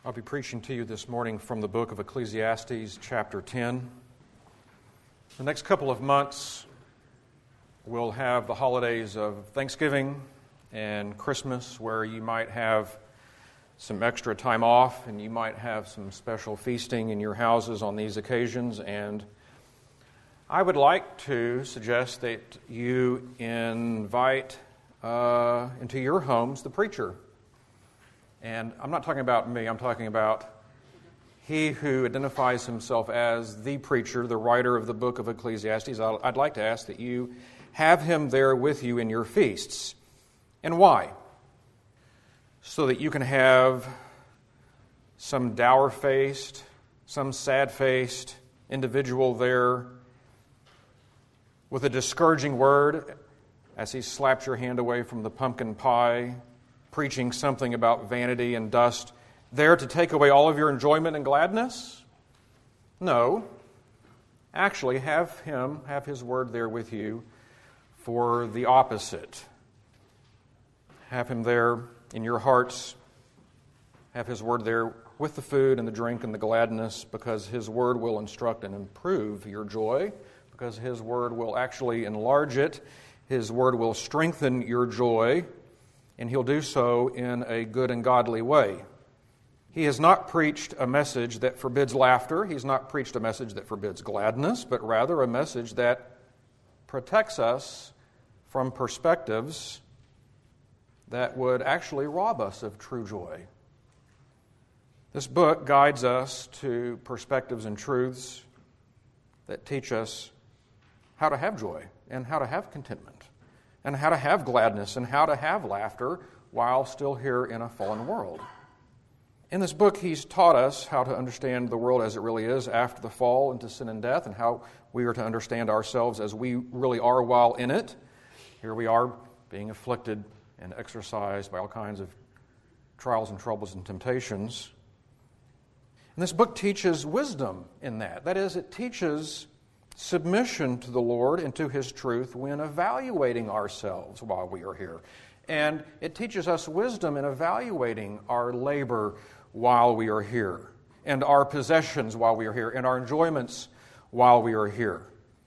I'll be preaching to you this morning from the book of Ecclesiastes, chapter 10. The next couple of months, we'll have the holidays of Thanksgiving and Christmas, where you might have some extra time off and you might have some special feasting in your houses on these occasions. And I would like to suggest that you invite into your homes the preacher. And I'm not talking about me, I'm talking about he who identifies himself as the preacher, the writer of the book of Ecclesiastes. I'd like to ask that you have him there with you in your feasts. And why? So that you can have some dour-faced, some sad-faced individual there with a discouraging word as he slaps your hand away from the pumpkin pie, preaching something about vanity and dust, there to take away all of your enjoyment and gladness? No. Actually, have his word there with you for the opposite. Have him there in your hearts. Have his word there with the food and the drink and the gladness, because his word will instruct and improve your joy, because his word will actually enlarge it. His word will strengthen your joy, and he'll do so in a good and godly way. He has not preached a message that forbids laughter. He's not preached a message that forbids gladness, but rather a message that protects us from perspectives that would actually rob us of true joy. This book guides us to perspectives and truths that teach us how to have joy and how to have contentment, and how to have gladness, and how to have laughter while still here in a fallen world. In this book, he's taught us how to understand the world as it really is after the fall into sin and death, and how we are to understand ourselves as we really are while in it. Here we are being afflicted and exercised by all kinds of trials and troubles and temptations. And this book teaches wisdom in that. That is, it teaches submission to the Lord and to His truth when evaluating ourselves while we are here. And it teaches us wisdom in evaluating our labor while we are here, and our possessions while we are here, and our enjoyments while we are here.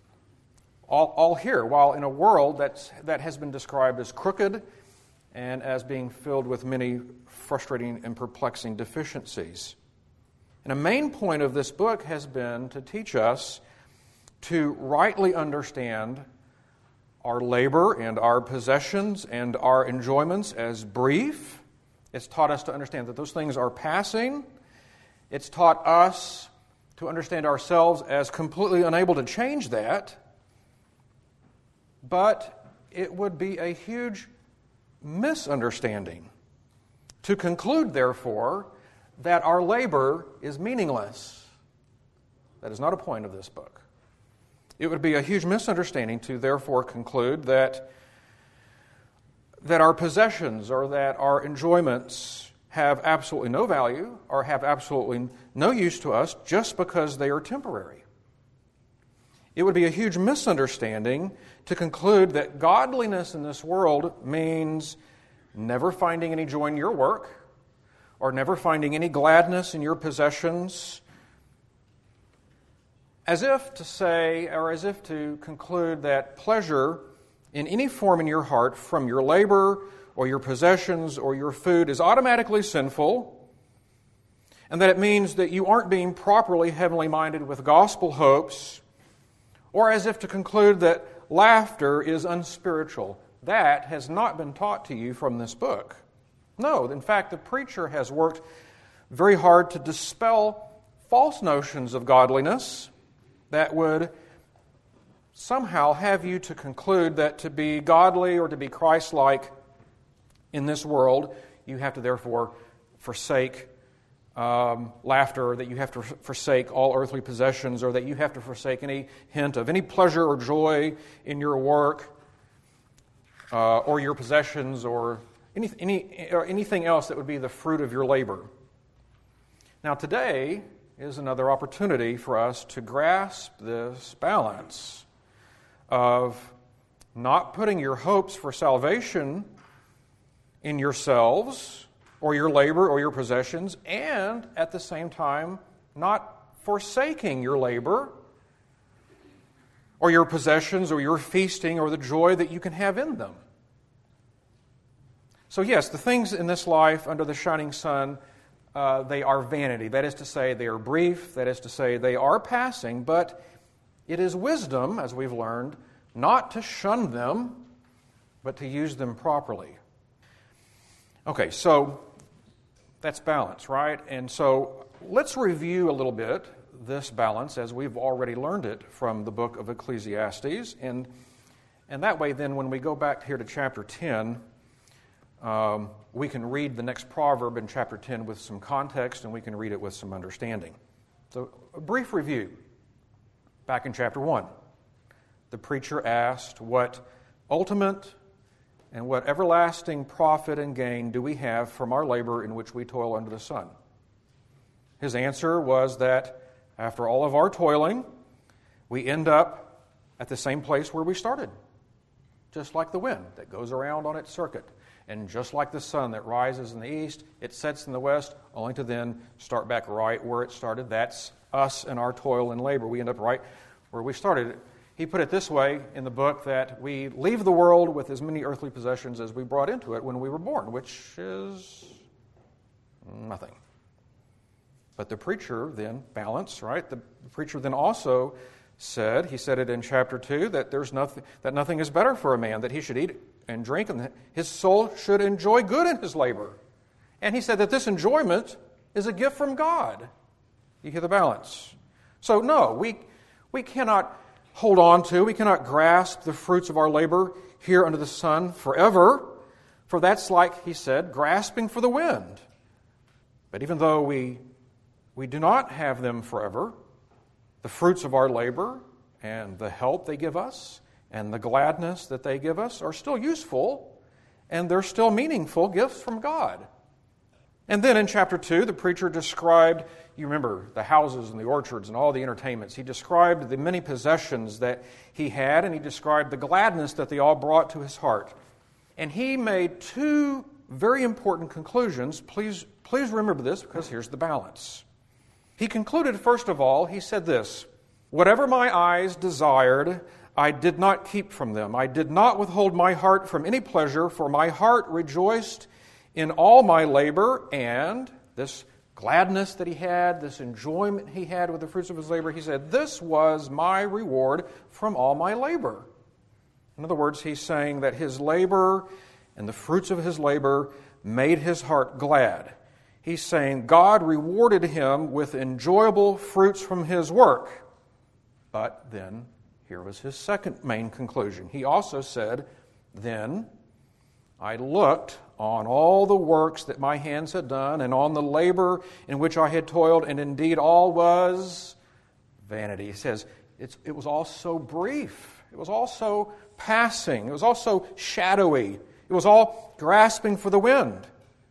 All here, while in a world that has been described as crooked and as being filled with many frustrating and perplexing deficiencies. And a main point of this book has been to teach us to rightly understand our labor and our possessions and our enjoyments as brief. It's taught us to understand that those things are passing. It's taught us to understand ourselves as completely unable to change that. But it would be a huge misunderstanding to conclude, therefore, that our labor is meaningless. That is not a point of this book. It would be a huge misunderstanding to therefore conclude that our possessions or that our enjoyments have absolutely no value or have absolutely no use to us just because they are temporary. It would be a huge misunderstanding to conclude that godliness in this world means never finding any joy in your work or never finding any gladness in your possessions, as if to say, or as if to conclude that pleasure in any form in your heart from your labor or your possessions or your food is automatically sinful, and that it means that you aren't being properly heavenly minded with gospel hopes, or as if to conclude that laughter is unspiritual. That has not been taught to you from this book. No, in fact, the preacher has worked very hard to dispel false notions of godliness that would somehow have you to conclude that to be godly or to be Christ-like in this world, you have to therefore forsake laughter, or that you have to forsake all earthly possessions, or that you have to forsake any hint of any pleasure or joy in your work or your possessions or anything else that would be the fruit of your labor. Now today is another opportunity for us to grasp this balance of not putting your hopes for salvation in yourselves, or your labor or your possessions, and at the same time not forsaking your labor or your possessions or your feasting or the joy that you can have in them. So yes, the things in this life under the shining sun, they are vanity. That is to say, they are brief. That is to say, they are passing. But it is wisdom, as we've learned, not to shun them, but to use them properly. Okay, so that's balance, right? And so let's review a little bit this balance as we've already learned it from the book of Ecclesiastes. And that way then when we go back here to chapter 10, we can read the next proverb in chapter 10 with some context, and we can read it with some understanding. So a brief review. Back in chapter 1, the preacher asked, what ultimate and what everlasting profit and gain do we have from our labor in which we toil under the sun? His answer was that after all of our toiling, we end up at the same place where we started, just like the wind that goes around on its circuit. And just like the sun that rises in the east, it sets in the west, only to then start back right where it started. That's us and our toil and labor. We end up right where we started. He put it this way in the book that we leave the world with as many earthly possessions as we brought into it when we were born, which is nothing. But the preacher then, balance, right? The preacher then also said, he said it in chapter 2, that nothing is better for a man, that he should eat and drink, and his soul should enjoy good in his labor. And he said that this enjoyment is a gift from God. You hear the balance. So no, we cannot hold on to, we cannot grasp the fruits of our labor here under the sun forever, for that's like, he said, grasping for the wind. But even though we do not have them forever, the fruits of our labor and the help they give us and the gladness that they give us are still useful, and they're still meaningful gifts from God. And then in chapter 2, the preacher described, you remember, the houses and the orchards and all the entertainments. He described the many possessions that he had, and he described the gladness that they all brought to his heart. And he made two very important conclusions. Please remember this, because here's the balance. He concluded, first of all, he said this, whatever my eyes desired, I did not keep from them. I did not withhold my heart from any pleasure, for my heart rejoiced in all my labor. And this gladness that he had, this enjoyment he had with the fruits of his labor, he said, this was my reward from all my labor. In other words, he's saying that his labor and the fruits of his labor made his heart glad. He's saying God rewarded him with enjoyable fruits from his work. But then, here was his second main conclusion. He also said, then I looked on all the works that my hands had done and on the labor in which I had toiled, and indeed all was vanity. He says, it was all so brief. It was all so passing. It was all so shadowy. It was all grasping for the wind.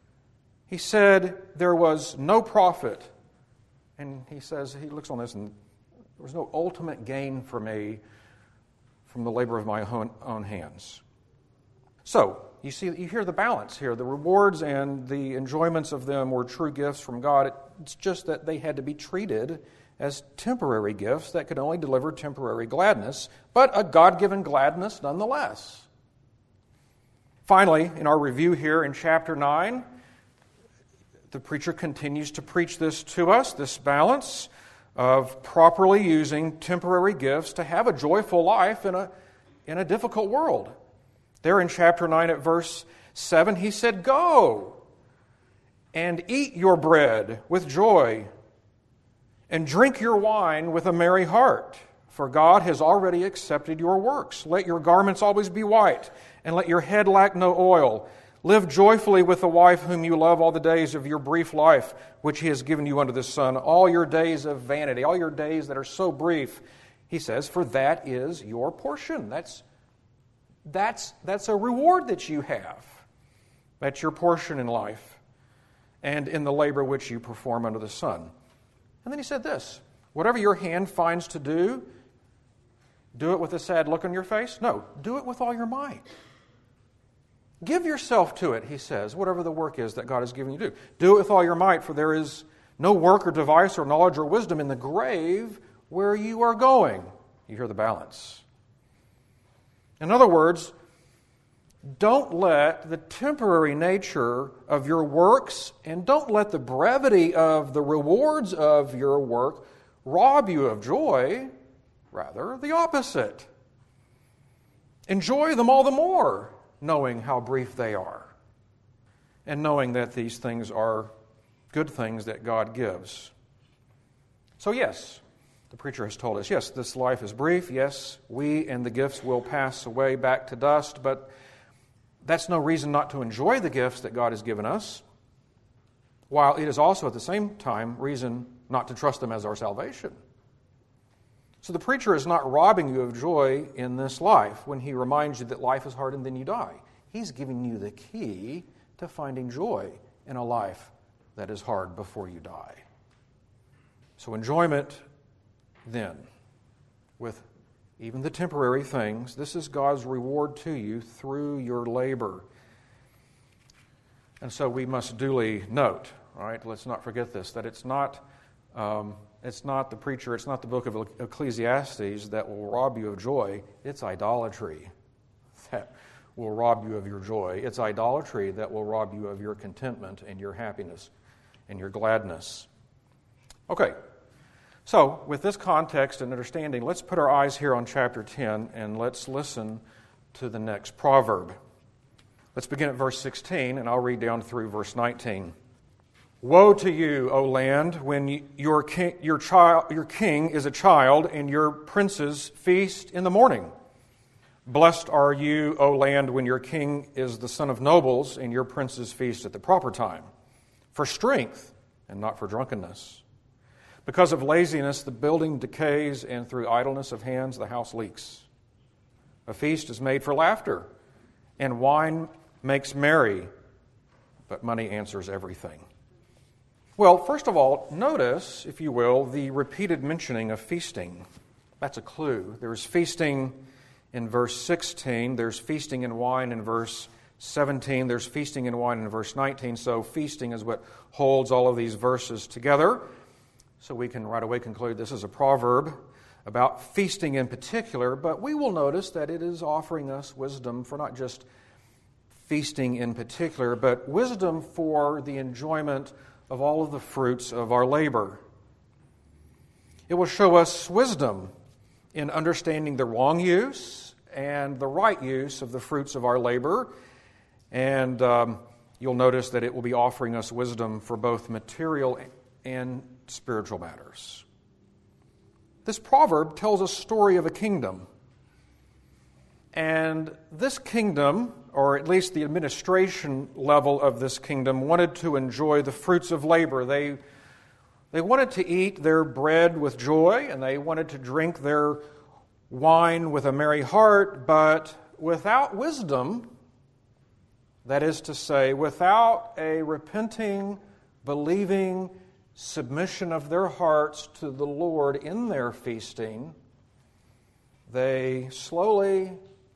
He said there was no profit. And he says, he looks on this, and there was no ultimate gain for me from the labor of my own hands. So, you hear the balance here. The rewards and the enjoyments of them were true gifts from God. It's just that they had to be treated as temporary gifts that could only deliver temporary gladness, but a God-given gladness nonetheless. Finally, in our review here in chapter 9, the preacher continues to preach this to us, this balance of properly using temporary gifts to have a joyful life in a difficult world. There in chapter 9 at verse 7, he said, go and eat your bread with joy and drink your wine with a merry heart, for God has already accepted your works. Let your garments always be white, and let your head lack no oil. Live joyfully with the wife whom you love all the days of your brief life, which He has given you under the sun, all your days of vanity, all your days that are so brief. He says, for that is your portion. That's a reward that you have. That's your portion in life and in the labor which you perform under the sun. And then he said this, whatever your hand finds to do it with a sad look on your face? No, do it with all your might. Give yourself to it, he says, whatever the work is that God has given you to do. Do it with all your might, for there is no work or device or knowledge or wisdom in the grave where you are going. You hear the balance. In other words, don't let the temporary nature of your works and don't let the brevity of the rewards of your work rob you of joy. Rather, the opposite. Enjoy them all the more, knowing how brief they are, and knowing that these things are good things that God gives. So yes, the preacher has told us, yes, this life is brief. Yes, we and the gifts will pass away back to dust, but that's no reason not to enjoy the gifts that God has given us, while it is also at the same time reason not to trust them as our salvation. So the preacher is not robbing you of joy in this life when he reminds you that life is hard and then you die. He's giving you the key to finding joy in a life that is hard before you die. So enjoyment then, with even the temporary things, this is God's reward to you through your labor. And so we must duly note, all right, let's not forget this, that it's not the preacher, it's not the book of Ecclesiastes that will rob you of joy. It's idolatry that will rob you of your joy. It's idolatry that will rob you of your contentment and your happiness and your gladness. Okay, so with this context and understanding, let's put our eyes here on chapter 10 and let's listen to the next proverb. Let's begin at verse 16 and I'll read down through verse 19. Woe to you, O land, when your king is a child and your princes feast in the morning. Blessed are you, O land, when your king is the son of nobles and your princes feast at the proper time, for strength and not for drunkenness. Because of laziness, the building decays, and through idleness of hands, the house leaks. A feast is made for laughter, and wine makes merry, but money answers everything. Well, first of all, notice, if you will, the repeated mentioning of feasting. That's a clue. There's feasting in verse 16. There's feasting and wine in verse 17. There's feasting and wine in verse 19. So feasting is what holds all of these verses together. So we can right away conclude this is a proverb about feasting in particular, but we will notice that it is offering us wisdom for not just feasting in particular, but wisdom for the enjoyment of all of the fruits of our labor. It will show us wisdom in understanding the wrong use and the right use of the fruits of our labor, and you'll notice that it will be offering us wisdom for both material and spiritual matters. This proverb tells a story of a kingdom. And this kingdom, or at least the administration level of this kingdom, wanted to enjoy the fruits of labor. They wanted to eat their bread with joy, and they wanted to drink their wine with a merry heart, but without wisdom, that is to say, without a repenting, believing submission of their hearts to the Lord in their feasting, they slowly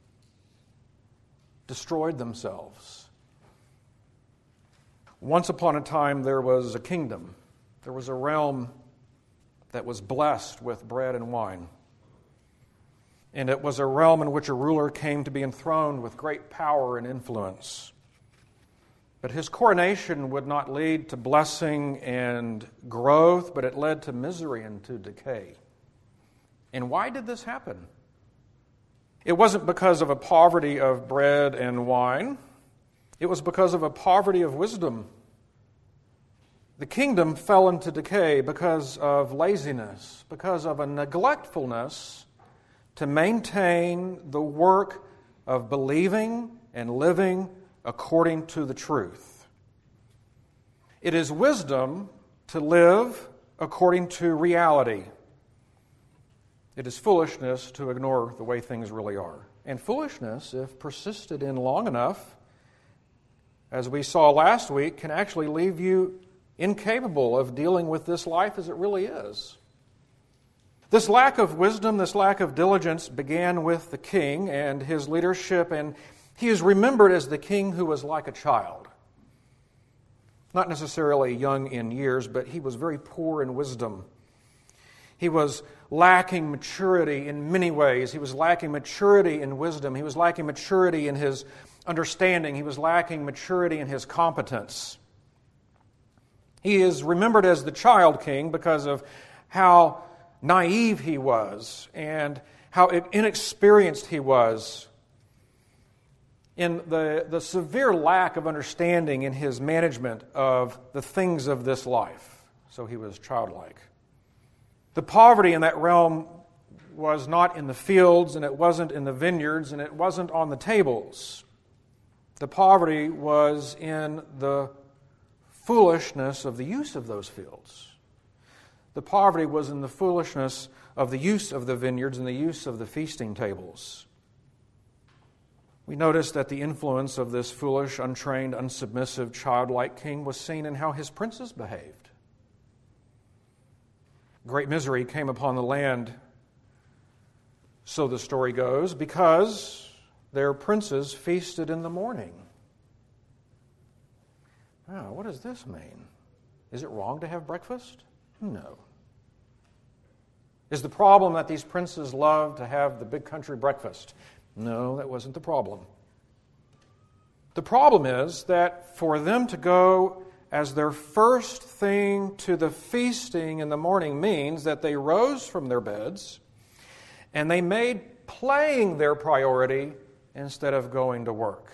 destroyed themselves. Once upon a time, there was a kingdom. There was a realm that was blessed with bread and wine. And it was a realm in which a ruler came to be enthroned with great power and influence. But his coronation would not lead to blessing and growth, but it led to misery and to decay. And why did this happen? It wasn't because of a poverty of bread and wine. It was because of a poverty of wisdom. The kingdom fell into decay because of laziness, because of a neglectfulness to maintain the work of believing and living according to the truth. It is wisdom to live according to reality. It is foolishness to ignore the way things really are. And foolishness, if persisted in long enough, as we saw last week, can actually leave you incapable of dealing with this life as it really is. This lack of wisdom, this lack of diligence began with the king and his leadership, and He is remembered as the king who was like a child. Not necessarily young in years, but he was very poor in wisdom. He was lacking maturity in many ways. He was lacking maturity in wisdom. He was lacking maturity in his understanding. He was lacking maturity in his competence. He is remembered as the child king because of how naive he was and how inexperienced he was in the severe lack of understanding in his management of the things of this life. So he was childlike. The poverty in that realm was not in the fields, and it wasn't in the vineyards, and it wasn't on the tables. The poverty was in the foolishness of the use of those fields. The poverty was in the foolishness of the use of the vineyards and the use of the feasting tables. We notice that the influence of this foolish, untrained, unsubmissive, childlike king was seen in how his princes behaved. Great misery came upon the land, so the story goes, because their princes feasted in the morning. Now, what does this mean? Is it wrong to have breakfast? No. Is the problem that these princes loved to have the big country breakfast? No, that wasn't the problem. The problem is that for them to go as their first thing to the feasting in the morning means that they rose from their beds and they made playing their priority instead of going to work.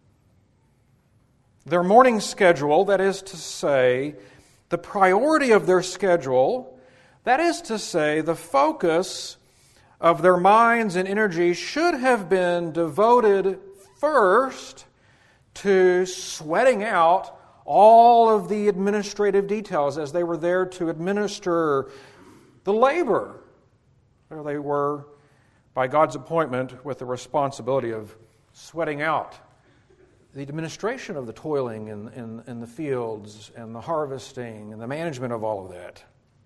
Their morning schedule, that is to say, the priority of their schedule, that is to say, the focus of their minds and energy should have been devoted first to sweating out all of the administrative details as they were there to administer the labor. There they were, by God's appointment, with the responsibility of sweating out the administration of the toiling in the fields and the harvesting and the management of all of that.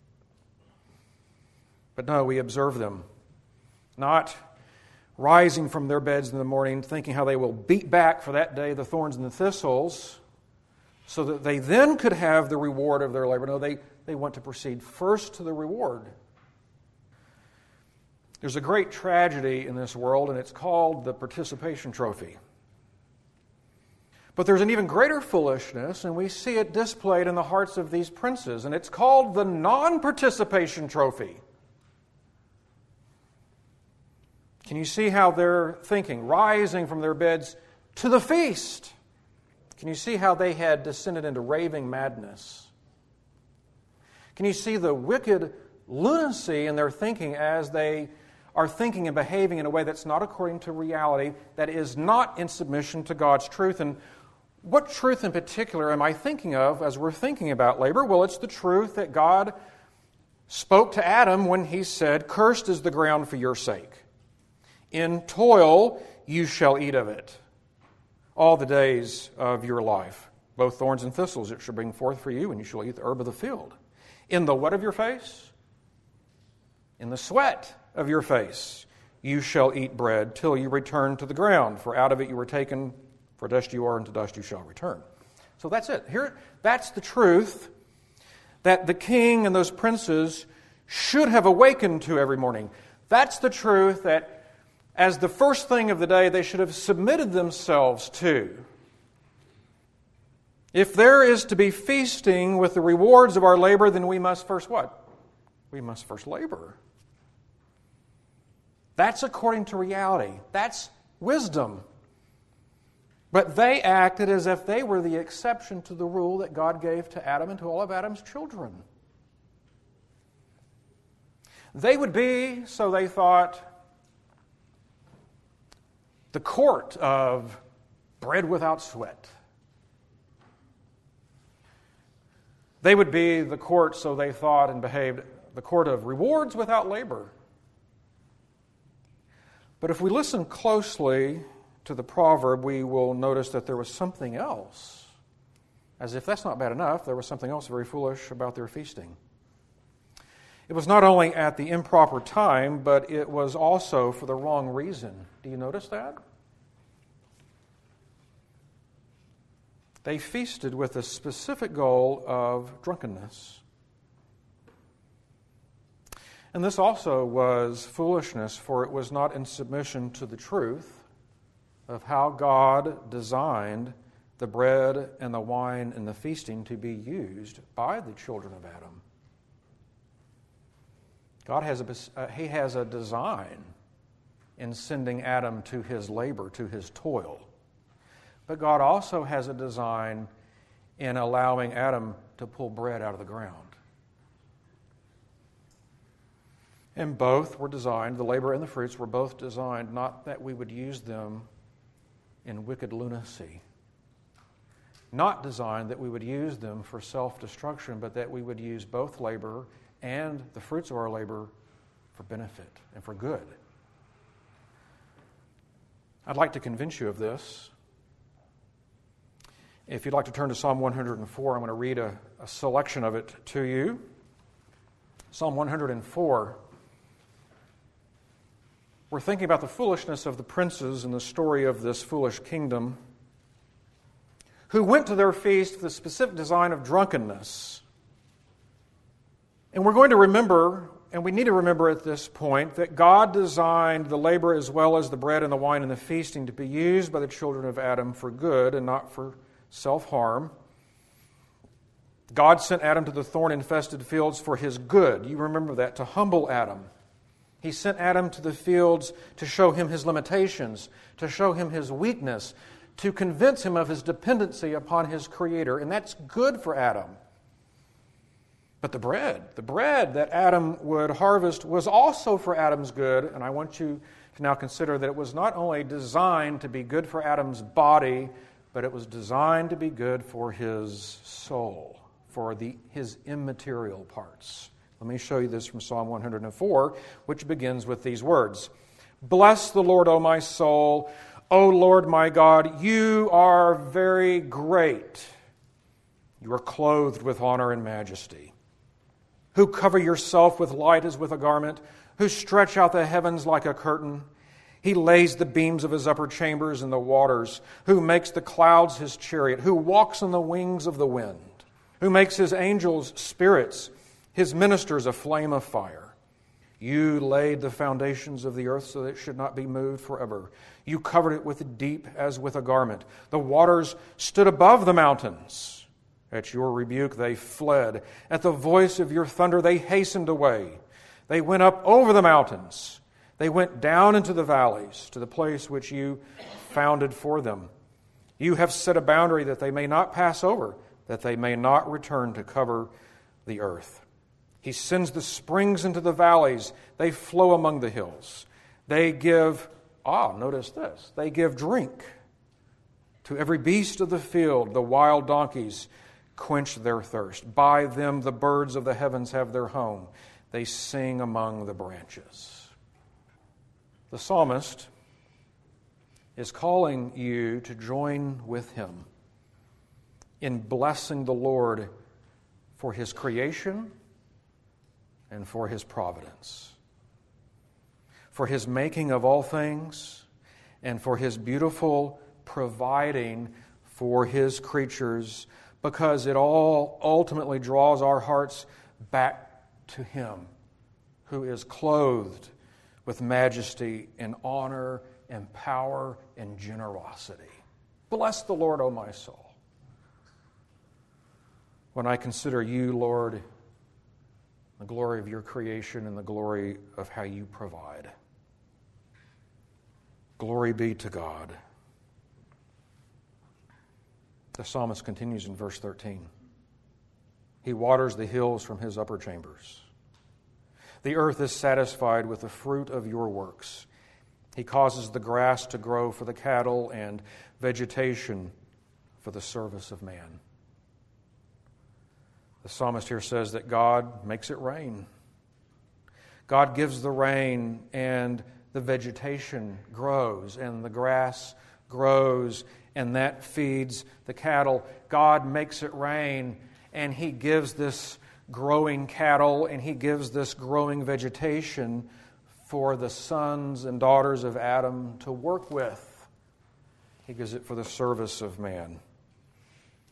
But no, we observe them not rising from their beds in the morning thinking how they will beat back for that day the thorns and the thistles so that they then could have the reward of their labor. No, they want to proceed first to the reward. There's a great tragedy in this world, and it's called the participation trophy. But there's an even greater foolishness, and we see it displayed in the hearts of these princes, and it's called the non-participation trophy. Can you see how they're thinking, rising from their beds to the feast? Can you see how they had descended into raving madness? Can you see the wicked lunacy in their thinking as they are thinking and behaving in a way that's not according to reality, that is not in submission to God's truth? And what truth in particular am I thinking of as we're thinking about labor? Well, it's the truth that God spoke to Adam when he said, "Cursed is the ground for your sake. In toil you shall eat of it all the days of your life. Both thorns and thistles it shall bring forth for you, and you shall eat the herb of the field. In the what of your face? In the sweat of your face you shall eat bread till you return to the ground. For out of it you were taken, for dust you are, and to dust you shall return." So that's it. Here, that's the truth that the king and those princes should have awakened to every morning. That's the truth that as the first thing of the day, they should have submitted themselves to. If there is to be feasting with the rewards of our labor, then we must first what? We must first labor. That's according to reality. That's wisdom. But they acted as if they were the exception to the rule that God gave to Adam and to all of Adam's children. They would be, so they thought, the court of bread without sweat. They would be the court, so they thought and behaved, the court of rewards without labor. But if we listen closely to the proverb, we will notice that there was something else. As if that's not bad enough, there was something else very foolish about their feasting. It was not only at the improper time, but it was also for the wrong reason. Do you notice that? They feasted with the specific goal of drunkenness. And this also was foolishness, for it was not in submission to the truth of how God designed the bread and the wine and the feasting to be used by the children of Adam. God has a design in sending Adam to his labor, to his toil. But God also has a design in allowing Adam to pull bread out of the ground. And both were designed, the labor and the fruits were both designed not that we would use them in wicked lunacy, not designed that we would use them for self-destruction, but that we would use both labor and the fruits of our labor for benefit and for good. I'd like to convince you of this. If you'd like to turn to Psalm 104, I'm going to read a selection of it to you. Psalm 104. We're thinking about the foolishness of the princes and the story of this foolish kingdom who went to their feast with the specific design of drunkenness. And we're going to remember, and we need to remember at this point, that God designed the labor as well as the bread and the wine and the feasting to be used by the children of Adam for good and not for self-harm. God sent Adam to the thorn-infested fields for his good. You remember that, to humble Adam. He sent Adam to the fields to show him his limitations, to show him his weakness, to convince him of his dependency upon his Creator. And that's good for Adam. But the bread that Adam would harvest was also for Adam's good. And I want you to now consider that it was not only designed to be good for Adam's body, but it was designed to be good for his soul, for his immaterial parts. Let me show you this from Psalm 104, which begins with these words. Bless the Lord, O my soul. O Lord my God, you are very great. You are clothed with honor and majesty. Who cover yourself with light as with a garment, who stretch out the heavens like a curtain. He lays the beams of his upper chambers in the waters, who makes the clouds his chariot, who walks on the wings of the wind, who makes his angels spirits, his ministers a flame of fire. You laid the foundations of the earth so that it should not be moved forever. You covered it with the deep as with a garment. The waters stood above the mountains. At your rebuke they fled. At the voice of your thunder they hastened away. They went up over the mountains. They went down into the valleys, to the place which you founded for them. You have set a boundary that they may not pass over, that they may not return to cover the earth. He sends the springs into the valleys. They flow among the hills. They give, notice this, they give drink to every beast of the field. The wild donkeys quench their thirst. By them the birds of the heavens have their home. They sing among the branches. The psalmist is calling you to join with him in blessing the Lord for his creation and for his providence, for his making of all things, and for his beautiful providing for his creatures, because it all ultimately draws our hearts back to him who is clothed with majesty and honor and power and generosity. Bless the Lord, O my soul. When I consider you, Lord, the glory of your creation and the glory of how you provide. Glory be to God. The psalmist continues in verse 13. He waters the hills from his upper chambers. The earth is satisfied with the fruit of your works. He causes the grass to grow for the cattle and vegetation for the service of man. The psalmist here says that God makes it rain. God gives the rain, and the vegetation grows, and the grass grows, and that feeds the cattle. God makes it rain, and He gives this growing cattle, and He gives this growing vegetation for the sons and daughters of Adam to work with. He gives it for the service of man.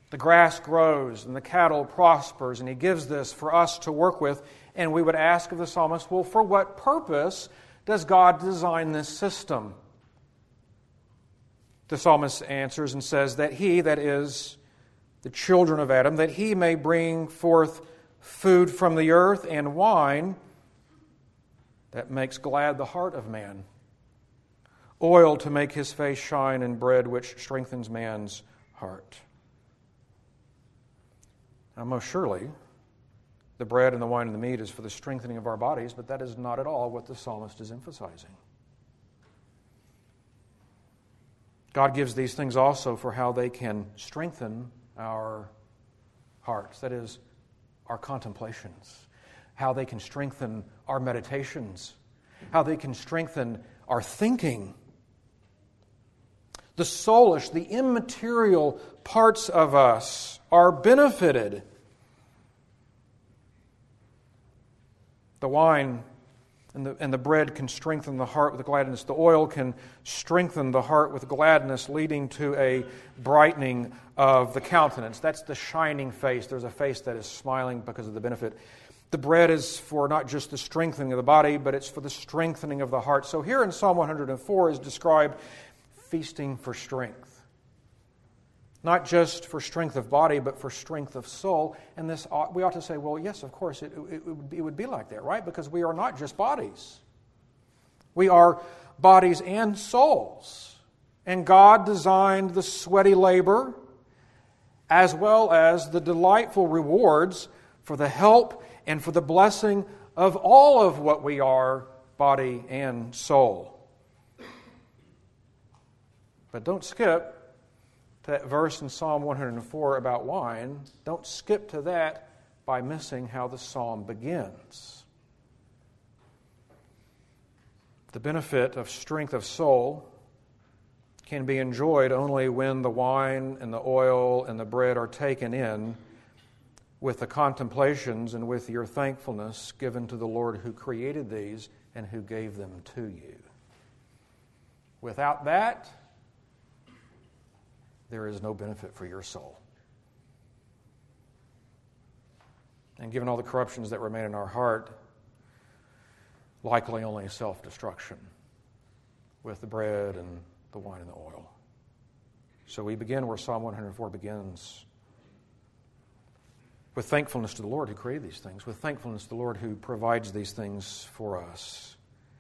The grass grows and the cattle prospers, and He gives this for us to work with. And we would ask of the psalmist, well, for what purpose does God design this system? The psalmist answers and says that he, that is, the children of Adam, that he may bring forth food from the earth and wine that makes glad the heart of man, oil to make his face shine, and bread which strengthens man's heart. Now, most surely, the bread and the wine and the meat is for the strengthening of our bodies, but that is not at all what the psalmist is emphasizing. God gives these things also for how they can strengthen our hearts, that is, our contemplations, how they can strengthen our meditations, how they can strengthen our thinking. The soulish, the immaterial parts of us are benefited. The wine and the bread can strengthen the heart with gladness. The oil can strengthen the heart with gladness, leading to a brightening of the countenance. That's the shining face. There's a face that is smiling because of the benefit. The bread is for not just the strengthening of the body, but it's for the strengthening of the heart. So here in Psalm 104 is described feasting for strength. Not just for strength of body, but for strength of soul. And this we ought to say, well, yes, of course, it would be like that, right? Because we are not just bodies. We are bodies and souls. And God designed the sweaty labor as well as the delightful rewards for the help and for the blessing of all of what we are, body and soul. But don't skip that verse in Psalm 104 about wine. Don't skip to that by missing how the psalm begins. The benefit of strength of soul can be enjoyed only when the wine and the oil and the bread are taken in with the contemplations and with your thankfulness given to the Lord who created these and who gave them to you. Without that, there is no benefit for your soul. And given all the corruptions that remain in our heart, likely only self-destruction with the bread and the wine and the oil. So we begin where Psalm 104 begins, with thankfulness to the Lord who created these things, with thankfulness to the Lord who provides these things for us.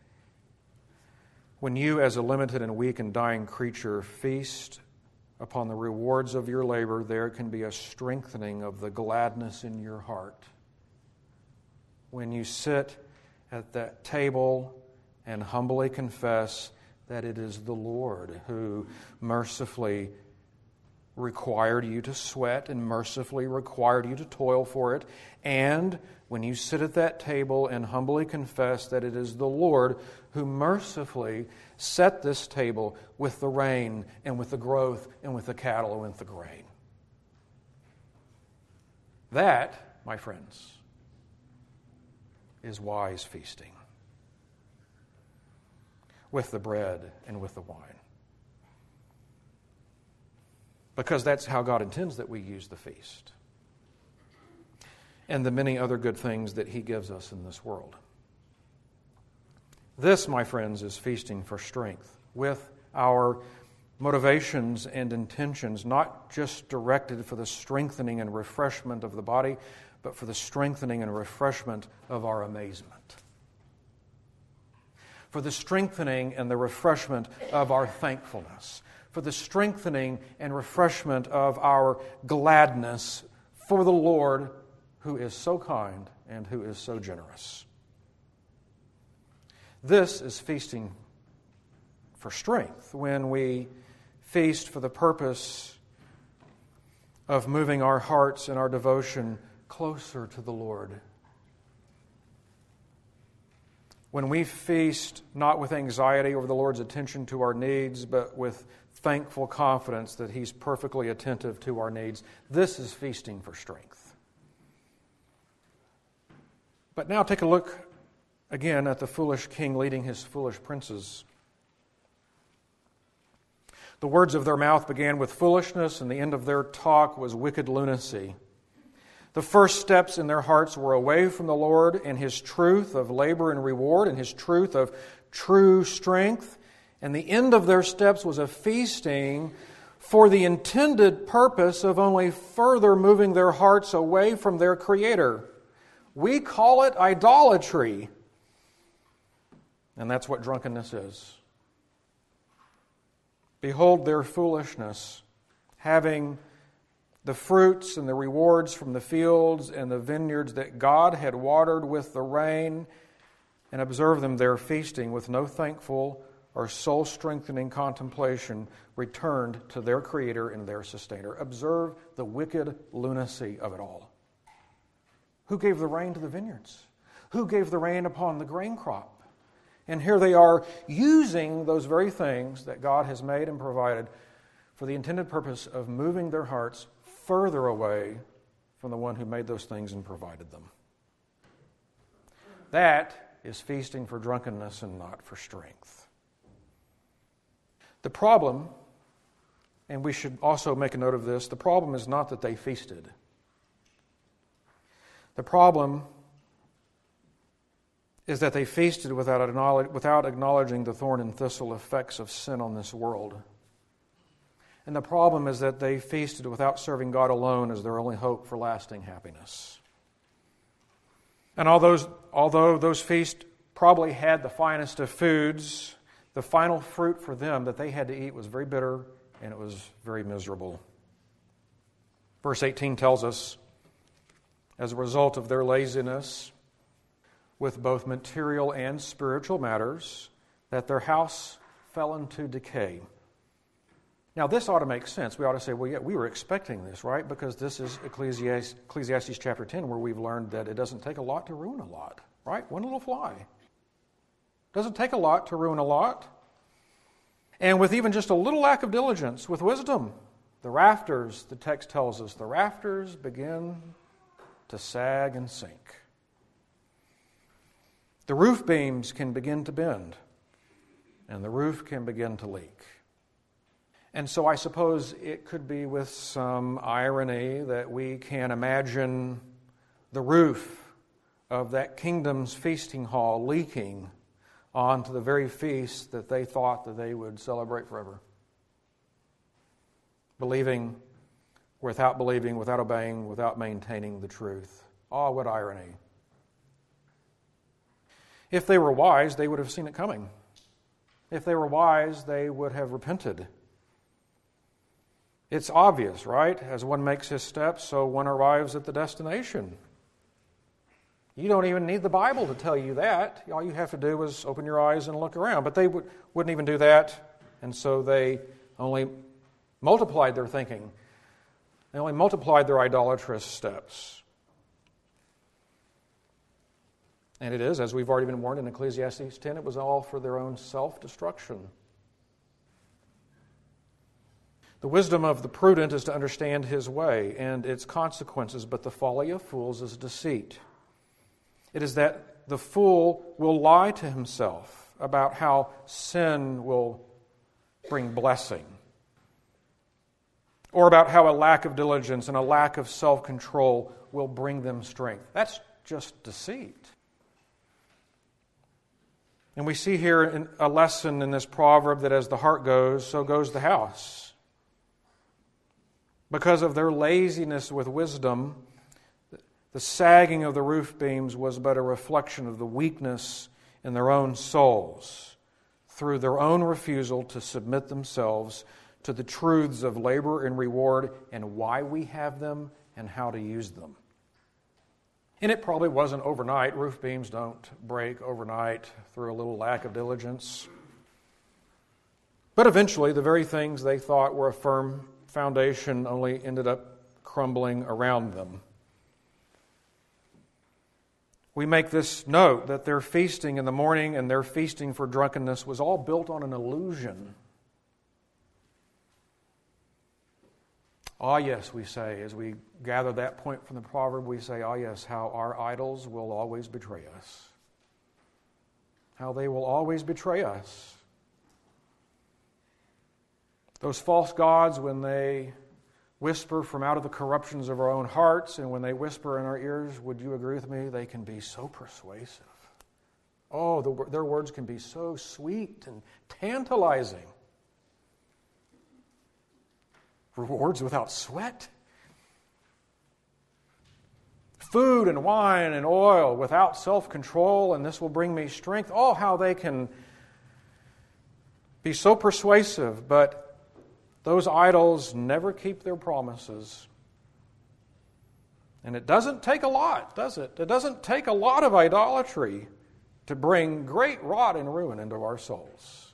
When you, as a limited and weak and dying creature, feast upon the rewards of your labor, there can be a strengthening of the gladness in your heart. When you sit at that table and humbly confess that it is the Lord who mercifully required you to sweat and mercifully required you to toil for it, and when you sit at that table and humbly confess that it is the Lord who mercifully set this table with the rain and with the growth and with the cattle and with the grain. That, my friends, is wise feasting with the bread and with the wine. Because that's how God intends that we use the feast and the many other good things that He gives us in this world. This, my friends, is feasting for strength with our motivations and intentions, not just directed for the strengthening and refreshment of the body, but for the strengthening and refreshment of our amazement. For the strengthening and the refreshment of our thankfulness. For the strengthening and refreshment of our gladness for the Lord who is so kind and who is so generous. This is feasting for strength when we feast for the purpose of moving our hearts and our devotion closer to the Lord. When we feast not with anxiety over the Lord's attention to our needs, but with thankful confidence that He's perfectly attentive to our needs, this is feasting for strength. But now take a look again at the foolish king leading his foolish princes. The words of their mouth began with foolishness, and the end of their talk was wicked lunacy. The first steps in their hearts were away from the Lord and His truth of labor and reward and His truth of true strength. And the end of their steps was a feasting for the intended purpose of only further moving their hearts away from their Creator. We call it idolatry. And that's what drunkenness is. Behold their foolishness, having the fruits and the rewards from the fields and the vineyards that God had watered with the rain, and observe them there feasting with no thankful or soul-strengthening contemplation, returned to their Creator and their Sustainer. Observe the wicked lunacy of it all. Who gave the rain to the vineyards? Who gave the rain upon the grain crop? And here they are using those very things that God has made and provided for the intended purpose of moving their hearts further away from the one who made those things and provided them. That is feasting for drunkenness and not for strength. The problem, and we should also make a note of this, the problem is not that they feasted. The problem is that they feasted without acknowledging the thorn and thistle effects of sin on this world. And the problem is that they feasted without serving God alone as their only hope for lasting happiness. And although those feasts probably had the finest of foods, the final fruit for them that they had to eat was very bitter and it was very miserable. Verse 18 tells us, as a result of their laziness with both material and spiritual matters, that their house fell into decay. Now, this ought to make sense. We ought to say, well, yeah, we were expecting this, right? Because this is Ecclesiastes chapter 10, where we've learned that it doesn't take a lot to ruin a lot, right? One little fly. Doesn't take a lot to ruin a lot. And with even just a little lack of diligence, with wisdom, the rafters, the text tells us, the rafters begin to sag and sink. The roof beams can begin to bend, and the roof can begin to leak. And so I suppose it could be with some irony that we can imagine the roof of that kingdom's feasting hall leaking onto the very feast that they thought that they would celebrate forever. Believing, without obeying, without maintaining the truth. Oh, what irony. If they were wise, they would have seen it coming. If they were wise, they would have repented. It's obvious, right? As one makes his steps, so one arrives at the destination. You don't even need the Bible to tell you that. All you have to do is open your eyes and look around. But they wouldn't even do that, and so they only multiplied their thinking. They only multiplied their idolatrous steps. And it is, as we've already been warned in Ecclesiastes 10, it was all for their own self-destruction. The wisdom of the prudent is to understand his way and its consequences, but the folly of fools is deceit. It is that the fool will lie to himself about how sin will bring blessing, or about how a lack of diligence and a lack of self-control will bring them strength. That's just deceit. And we see here a lesson in this proverb that as the heart goes, so goes the house. Because of their laziness with wisdom, the sagging of the roof beams was but a reflection of the weakness in their own souls through their own refusal to submit themselves to the truths of labor and reward and why we have them and how to use them. And it probably wasn't overnight. Roof beams don't break overnight through a little lack of diligence. But eventually, the very things they thought were a firm foundation only ended up crumbling around them. We make this note that their feasting in the morning and their feasting for drunkenness was all built on an illusion. Ah, yes, we say, as we gather that point from the proverb, we say, ah, yes, how our idols will always betray us. How they will always betray us. Those false gods, when they whisper from out of the corruptions of our own hearts, and when they whisper in our ears, would you agree with me, they can be so persuasive. Oh, their words can be so sweet and tantalizing. Rewards without sweat. Food and wine and oil without self-control, and this will bring me strength. Oh, how they can be so persuasive, but those idols never keep their promises. And it doesn't take a lot, does it? It doesn't take a lot of idolatry to bring great rot and ruin into our souls.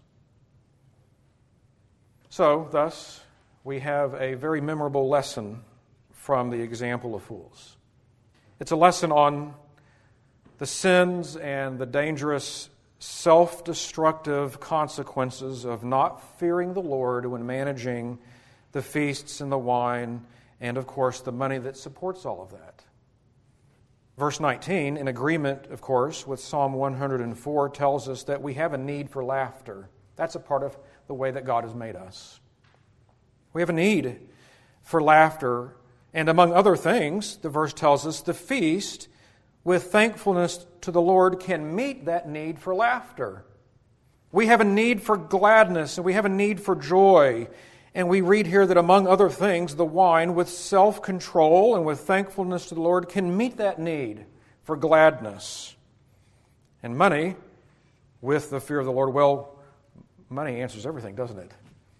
So, thus, we have a very memorable lesson from the example of fools. It's a lesson on the sins and the dangerous self-destructive consequences of not fearing the Lord when managing the feasts and the wine and, of course, the money that supports all of that. Verse 19, in agreement, of course, with Psalm 104, tells us that we have a need for laughter. That's a part of the way that God has made us. We have a need for laughter, and among other things, the verse tells us, the feast with thankfulness to the Lord can meet that need for laughter. We have a need for gladness, and we have a need for joy. And we read here that among other things, the wine with self-control and with thankfulness to the Lord can meet that need for gladness. And money with the fear of the Lord, well, money answers everything, doesn't it?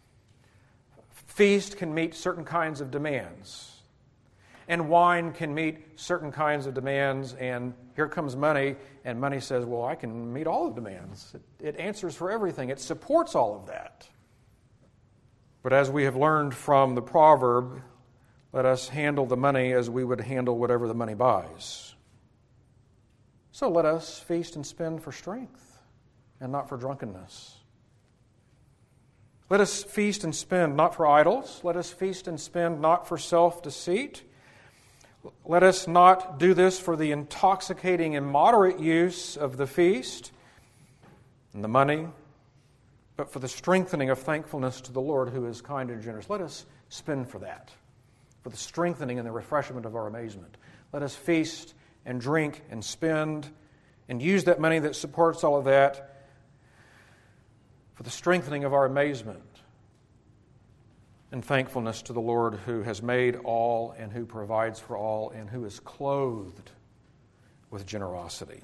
Feast can meet certain kinds of demands. And wine can meet certain kinds of demands, and here comes money, and money says, well, I can meet all the demands. It answers for everything. It supports all of that. But as we have learned from the proverb, let us handle the money as we would handle whatever the money buys. So let us feast and spend for strength and not for drunkenness. Let us feast and spend not for idols. Let us feast and spend not for self-deceit. Let us not do this for the intoxicating, immoderate use of the feast and the money, but for the strengthening of thankfulness to the Lord who is kind and generous. Let us spend for that, for the strengthening and the refreshment of our amazement. Let us feast and drink and spend and use that money that supports all of that for the strengthening of our amazement and thankfulness to the Lord who has made all and who provides for all and who is clothed with generosity.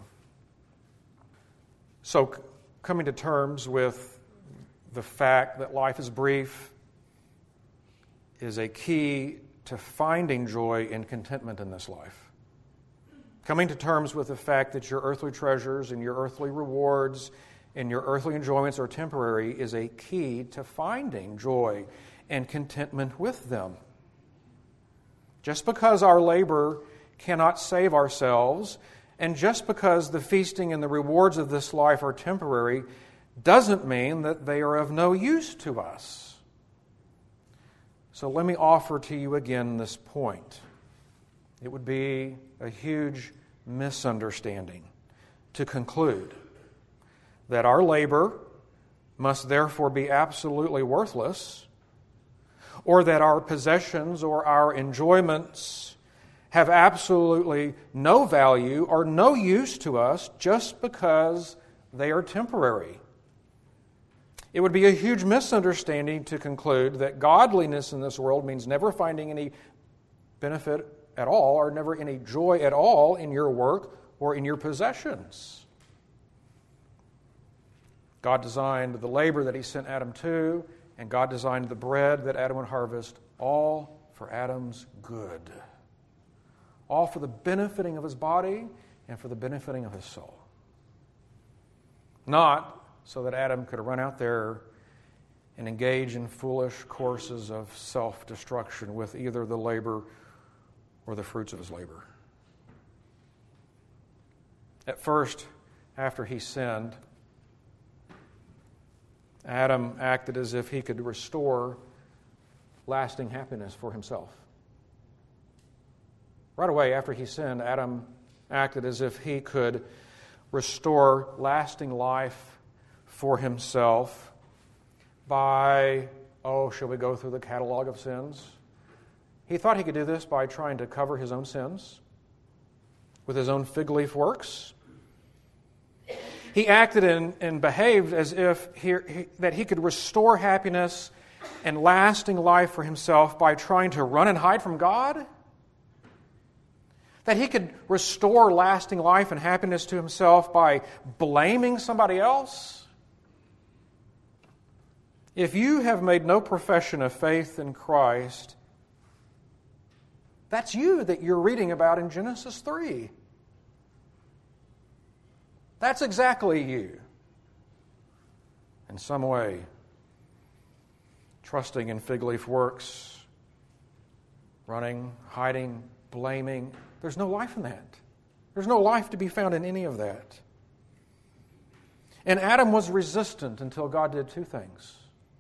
So, coming to terms with the fact that life is brief is a key to finding joy and contentment in this life. Coming to terms with the fact that your earthly treasures and your earthly rewards and your earthly enjoyments are temporary is a key to finding joy and contentment with them. Just because our labor cannot save ourselves, and just because the feasting and the rewards of this life are temporary, doesn't mean that they are of no use to us. So let me offer to you again this point. It would be a huge misunderstanding to conclude that our labor must therefore be absolutely worthless, or that our possessions or our enjoyments have absolutely no value or no use to us just because they are temporary. It would be a huge misunderstanding to conclude that godliness in this world means never finding any benefit at all or never any joy at all in your work or in your possessions. God designed the labor that He sent Adam to, and God designed the bread that Adam would harvest, all for Adam's good. All for the benefiting of his body and for the benefiting of his soul. Not so that Adam could run out there and engage in foolish courses of self-destruction with either the labor or the fruits of his labor. At first, after he sinned, Adam acted as if he could restore lasting happiness for himself. Right away after he sinned, Adam acted as if he could restore lasting life for himself by Oh, shall we go through the catalog of sins? He thought he could do this by trying to cover his own sins with his own fig leaf works. He acted and behaved as if that he could restore happiness and lasting life for himself by trying to run and hide from God. That he could restore lasting life and happiness to himself by blaming somebody else. If you have made no profession of faith in Christ, that's you that you're reading about in Genesis 3. That's exactly you. In some way, trusting in fig leaf works, running, hiding, blaming. There's no life in that. There's no life to be found in any of that. And Adam was resistant until God did two things.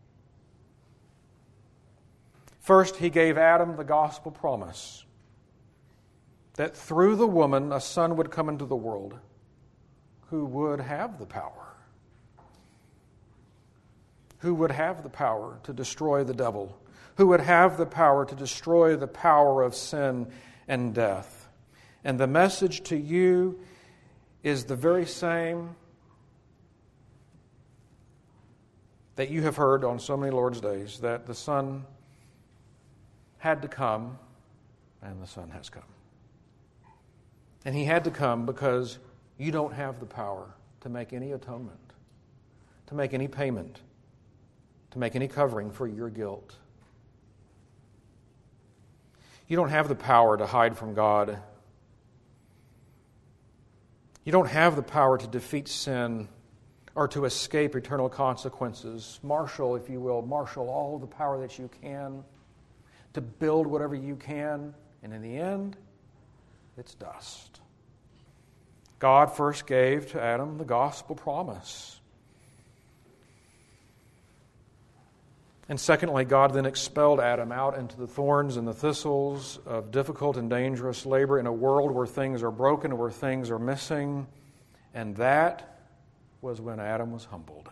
First, he gave Adam the gospel promise that through the woman a son would come into the world who would have the power. Who would have the power to destroy the devil. Who would have the power to destroy the power of sin and death. And the message to you is the very same that you have heard on so many Lord's days, that the Son had to come, and the Son has come. And He had to come because you don't have the power to make any atonement, to make any payment, to make any covering for your guilt. You don't have the power to hide from God. You don't have the power to defeat sin or to escape eternal consequences. Marshal, if you will, marshal all the power that you can to build whatever you can, and in the end, it's dust. God first gave to Adam the gospel promise. And secondly, God then expelled Adam out into the thorns and the thistles of difficult and dangerous labor in a world where things are broken, where things are missing. And that was when Adam was humbled.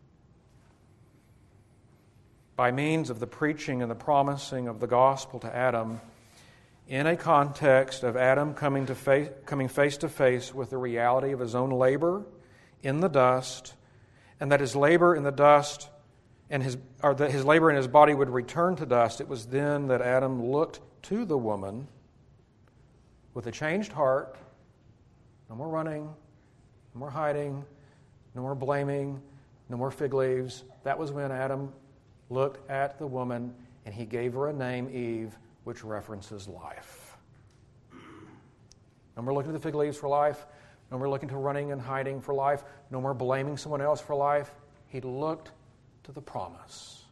By means of the preaching and the promising of the gospel to Adam, in a context of Adam coming face to face with the reality of his own labor in the dust, and that his labor in the dust that his labor in his body would return to dust, it was then that Adam looked to the woman with a changed heart. No more running, no more hiding, no more blaming, no more fig leaves. That was when Adam looked at the woman and he gave her a name, Eve, which references life. No more looking to the fig leaves for life. No more looking to running and hiding for life. No more blaming someone else for life. He looked to the promise.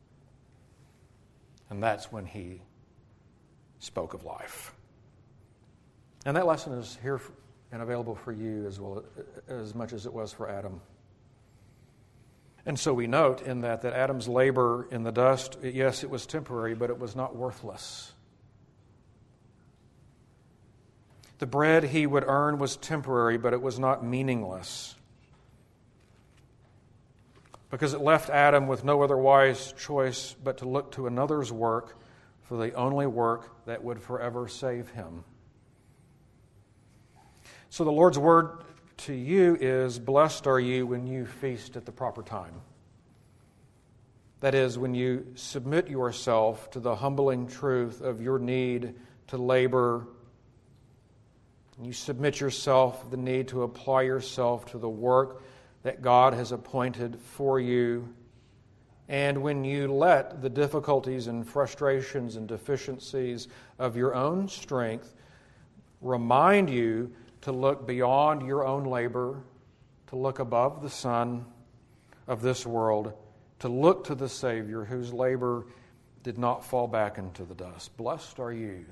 And that's when he spoke of life. And that lesson is here and available for you as much as it was for Adam. And so we note in that Adam's labor in the dust, yes, it was temporary, but it was not worthless. The bread he would earn was temporary, but it was not meaningless. Because it left Adam with no other wise choice but to look to another's work for the only work that would forever save him. So the Lord's word to you is, blessed are you when you feast at the proper time. That is, when you submit yourself to the humbling truth of your need to labor. You submit yourself the need to apply yourself to the work that God has appointed for you. And when you let the difficulties and frustrations and deficiencies of your own strength remind you to look beyond your own labor, to look above the sun of this world, to look to the Savior whose labor did not fall back into the dust. Blessed are you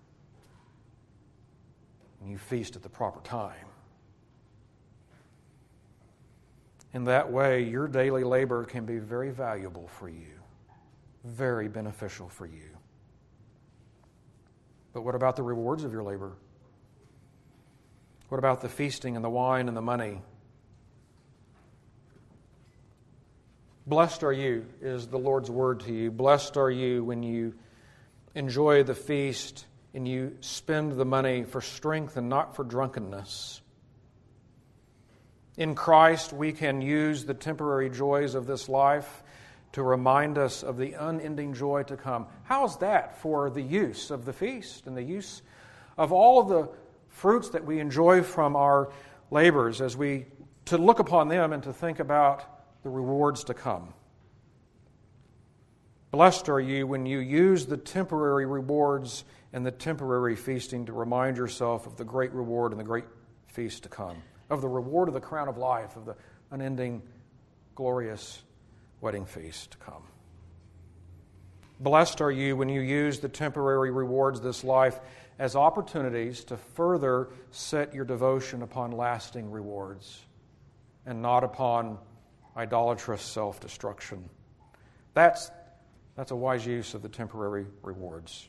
when you feast at the proper time. In that way, your daily labor can be very valuable for you, very beneficial for you. But what about the rewards of your labor? What about the feasting and the wine and the money? Blessed are you is the Lord's word to you. Blessed are you when you enjoy the feast and you spend the money for strength and not for drunkenness. In Christ, we can use the temporary joys of this life to remind us of the unending joy to come. How's that for the use of the feast and the use of all of the fruits that we enjoy from our labors as we to look upon them and to think about the rewards to come? Blessed are you when you use the temporary rewards and the temporary feasting to remind yourself of the great reward and the great feast to come, of the reward of the crown of life, of the unending, glorious wedding feast to come. Blessed are you when you use the temporary rewards of this life as opportunities to further set your devotion upon lasting rewards and not upon idolatrous self-destruction. That's a wise use of the temporary rewards.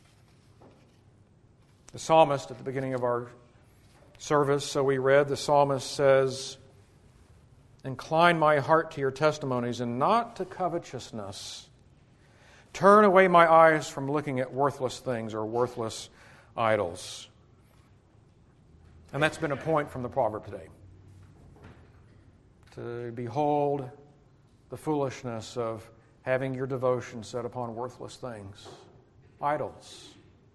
The psalmist, at the beginning of our service, so we read, the psalmist says, "Incline my heart to your testimonies and not to covetousness. Turn away my eyes from looking at worthless things or worthless idols." And that's been a point from the proverb today. To behold the foolishness of having your devotion set upon worthless things, idols.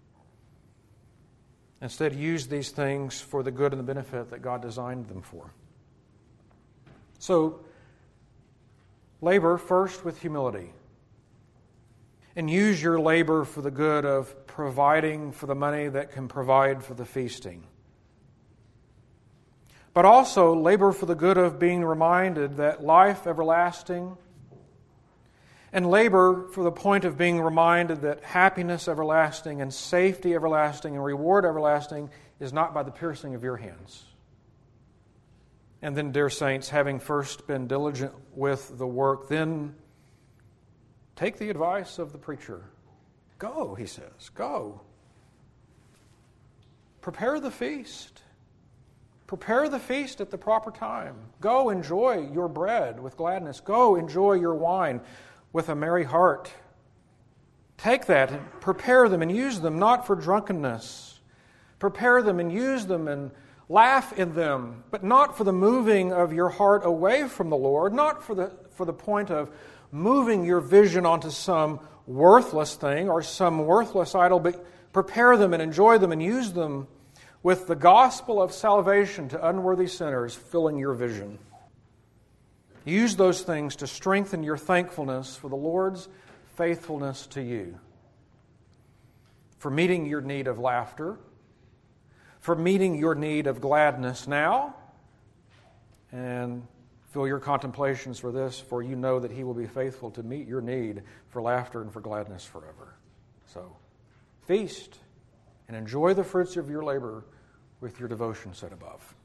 Instead, use these things for the good and the benefit that God designed them for. So, labor first with humility. And use your labor for the good of providing for the money that can provide for the feasting. But also labor for the good of being reminded that life everlasting, and labor for the point of being reminded that happiness everlasting and safety everlasting and reward everlasting is not by the piercing of your hands. And then, dear saints, having first been diligent with the work, then take the advice of the preacher. Go, he says, go. Prepare the feast. Prepare the feast at the proper time. Go enjoy your bread with gladness. Go enjoy your wine with a merry heart. Take that and prepare them and use them not for drunkenness. Prepare them and use them and laugh in them, but not for the moving of your heart away from the Lord, not for the point of moving your vision onto some worthless thing or some worthless idol, but prepare them and enjoy them and use them with the gospel of salvation to unworthy sinners filling your vision. Use those things to strengthen your thankfulness for the Lord's faithfulness to you, for meeting your need of laughter, for meeting your need of gladness now, and fill your contemplations for this, for you know that He will be faithful to meet your need for laughter and for gladness forever. So, feast and enjoy the fruits of your labor with your devotion set above.